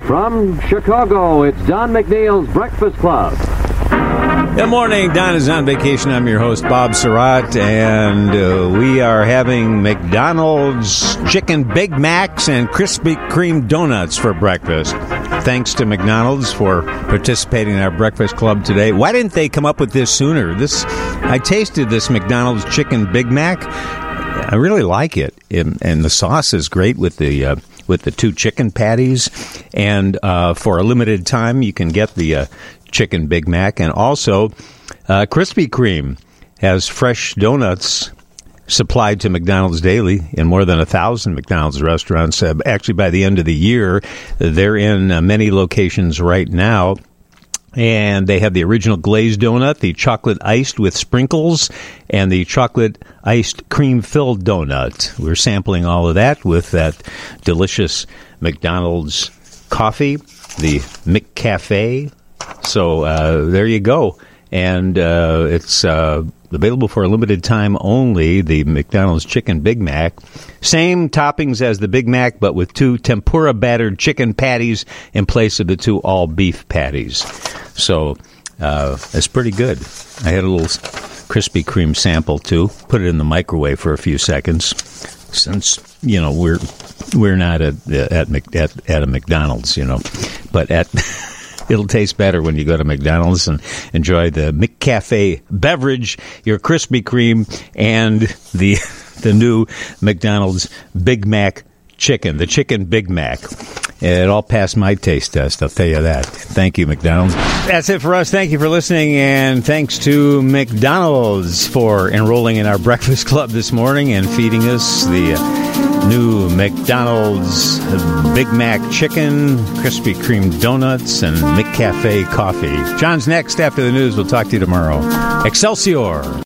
From Chicago, it's Don McNeil's Breakfast Club. Good morning. Don is on vacation. I'm your host, Bob Surratt, and we are having McDonald's Chicken Big Macs and Krispy Kreme donuts for breakfast. Thanks to McDonald's for participating in our Breakfast Club today. Why didn't they come up with this sooner? I tasted this McDonald's Chicken Big Mac. I really like it, and the sauce is great with the 2 chicken patties. And for a limited time, you can get the Chicken Big Mac. And also, Krispy Kreme has fresh donuts supplied to McDonald's daily in more than 1,000 McDonald's restaurants. Actually, by the end of the year, they're in many locations right now. And they have the original glazed donut, the chocolate iced with sprinkles, and the chocolate iced cream-filled donut. We're sampling all of that with that delicious McDonald's coffee, the McCafe. So there you go. And it's available for a limited time only, the McDonald's Chicken Big Mac. Same toppings as the Big Mac, but with 2 tempura-battered chicken patties in place of the 2 all-beef patties. So it's pretty good. I had a little Krispy Kreme sample, too. Put it in the microwave for a few seconds. Since, we're not at a McDonald's, but it'll taste better when you go to McDonald's and enjoy the McCafe beverage, your Krispy Kreme, and the new McDonald's Big Mac chicken, the Chicken Big Mac. It all passed my taste test, I'll tell you that. Thank you, McDonald's. That's it for us. Thank you for listening, and thanks to McDonald's for enrolling in our Breakfast Club this morning and feeding us the new McDonald's Big Mac chicken, Krispy Kreme donuts, and McCafe coffee. John's next after the news. We'll talk to you tomorrow. Excelsior!